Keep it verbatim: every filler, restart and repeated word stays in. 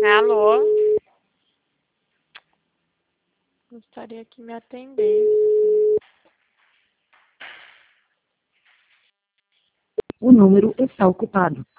Alô? Gostaria que me atendesse. O número está ocupado.